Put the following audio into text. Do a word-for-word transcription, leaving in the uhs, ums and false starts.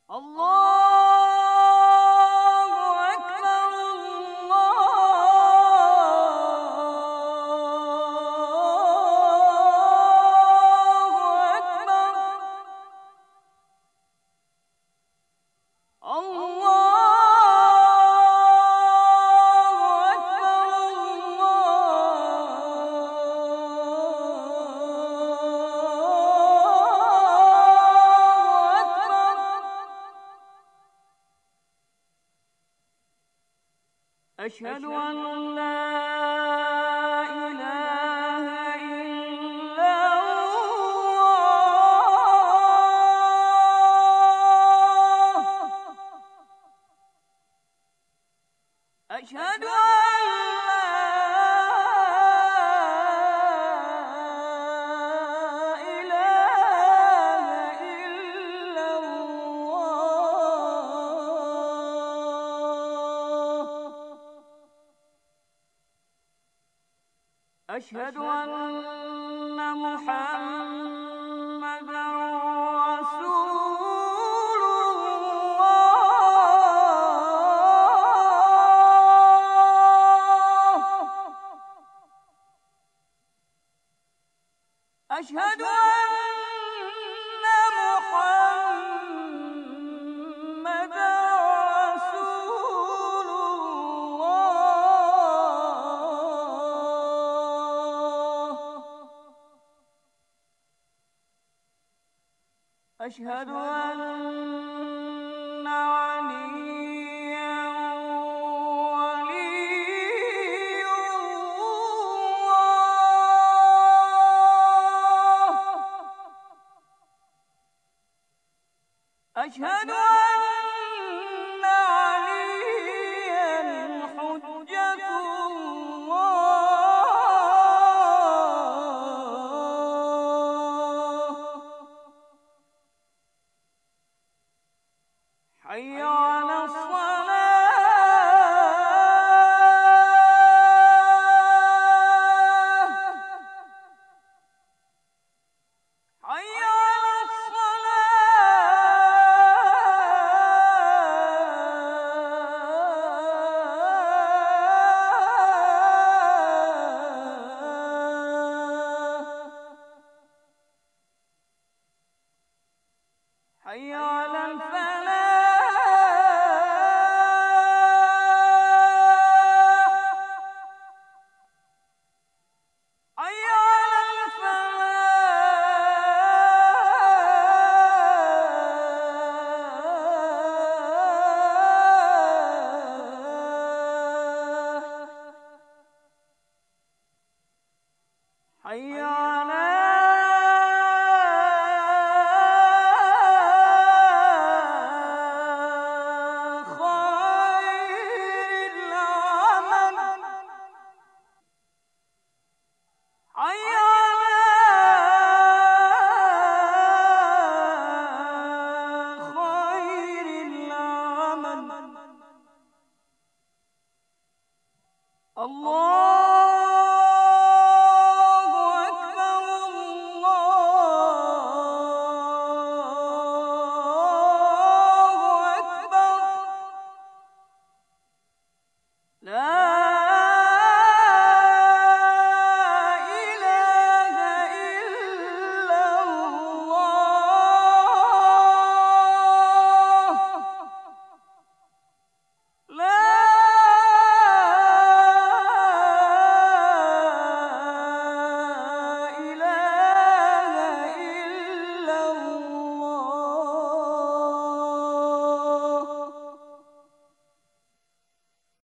الله أكبر الله أكبر الله أشهد أن لا إله إلا الله أشهد أن لا إله إلا الله أشهد أن محمدا رسول الله أشهد أن محمدا رسول الله أشهد أن عليا ولي الله أشهد أن عليا حجة الله حي على الصلاة حي على الصلاة حي على الفلاح حي على الفلاح حي على خير العمل حي على خير العمل الله